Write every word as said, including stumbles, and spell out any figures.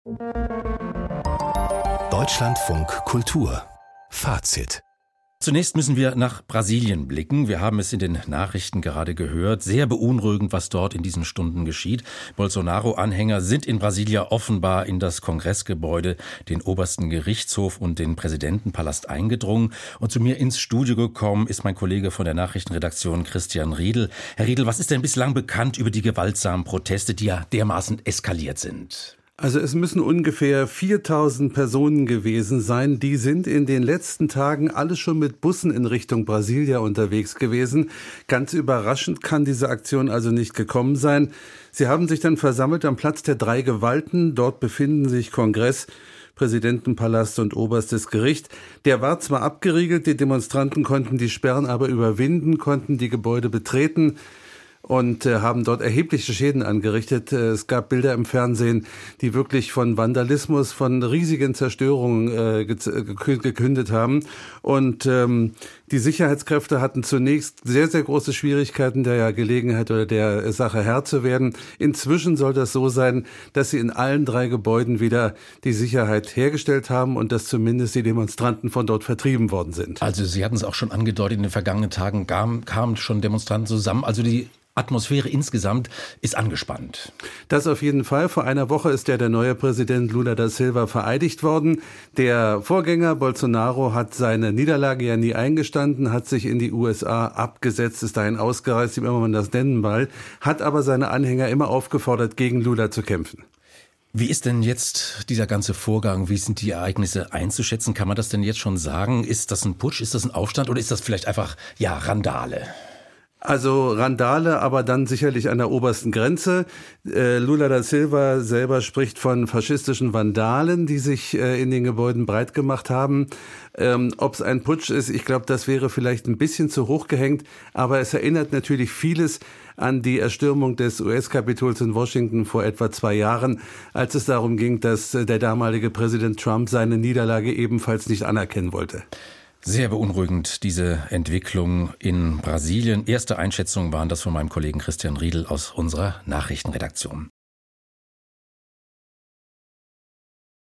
Deutschlandfunk Kultur Fazit. Zunächst müssen wir nach Brasilien blicken. Wir haben es in den Nachrichten gerade gehört. Sehr beunruhigend, was dort in diesen Stunden geschieht. Bolsonaro-Anhänger sind in Brasilia offenbar in das Kongressgebäude, den obersten Gerichtshof und den Präsidentenpalast eingedrungen. Und zu mir ins Studio gekommen ist mein Kollege von der Nachrichtenredaktion Christian Riedel. Herr Riedel, was ist denn bislang bekannt über die gewaltsamen Proteste, die ja dermaßen eskaliert sind? Also es müssen ungefähr viertausend Personen gewesen sein. Die sind in den letzten Tagen alle schon mit Bussen in Richtung Brasilia unterwegs gewesen. Ganz überraschend kann diese Aktion also nicht gekommen sein. Sie haben sich dann versammelt am Platz der drei Gewalten. Dort befinden sich Kongress, Präsidentenpalast und oberstes Gericht. Der war zwar abgeriegelt, die Demonstranten konnten die Sperren aber überwinden, konnten die Gebäude betreten und äh, haben dort erhebliche Schäden angerichtet. Es gab Bilder im Fernsehen, die wirklich von Vandalismus, von riesigen Zerstörungen äh, ge- gekündet haben. Und ähm, die Sicherheitskräfte hatten zunächst sehr, sehr große Schwierigkeiten, der Gelegenheit oder der Sache Herr zu werden. Inzwischen soll das so sein, dass sie in allen drei Gebäuden wieder die Sicherheit hergestellt haben und dass zumindest die Demonstranten von dort vertrieben worden sind. Also Sie hatten es auch schon angedeutet, in den vergangenen Tagen kamen, kamen schon Demonstranten zusammen. Also die Atmosphäre insgesamt ist angespannt. Das auf jeden Fall. Vor einer Woche ist ja der neue Präsident Lula da Silva vereidigt worden. Der Vorgänger Bolsonaro hat seine Niederlage ja nie eingestanden, hat sich in die U S A abgesetzt, ist dahin ausgereist, wie immer man das nennen will, hat aber seine Anhänger immer aufgefordert, gegen Lula zu kämpfen. Wie ist denn jetzt dieser ganze Vorgang, wie sind die Ereignisse einzuschätzen? Kann man das denn jetzt schon sagen? Ist das ein Putsch, ist das ein Aufstand oder ist das vielleicht einfach, ja, Randale? Also Randale, aber dann sicherlich an der obersten Grenze. Äh, Lula da Silva selber spricht von faschistischen Vandalen, die sich äh, in den Gebäuden breit gemacht haben. Ähm, ob es ein Putsch ist, ich glaube, das wäre vielleicht ein bisschen zu hoch gehängt, aber es erinnert natürlich vieles an die Erstürmung des U S-Kapitols in Washington vor etwa zwei Jahren, als es darum ging, dass äh, der damalige Präsident Trump seine Niederlage ebenfalls nicht anerkennen wollte. Sehr beunruhigend, diese Entwicklung in Brasilien. Erste Einschätzungen waren das von meinem Kollegen Christian Riedel aus unserer Nachrichtenredaktion.